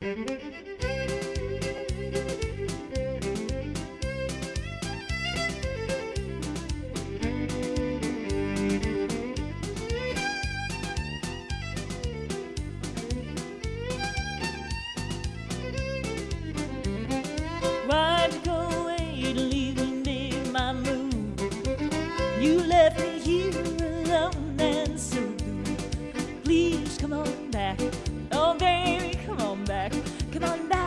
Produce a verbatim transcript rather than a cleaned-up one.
Why'd you go away and leave me in my room? You left me here alone and so blue. Please come on back. Oh, baby, come on back. Come on back.